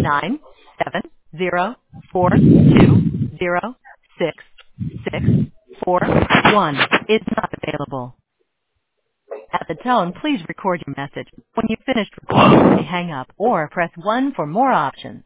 970420661 is not available. At the tone, please record your message. When you've finished recording, you may hang up or press 1 for more options.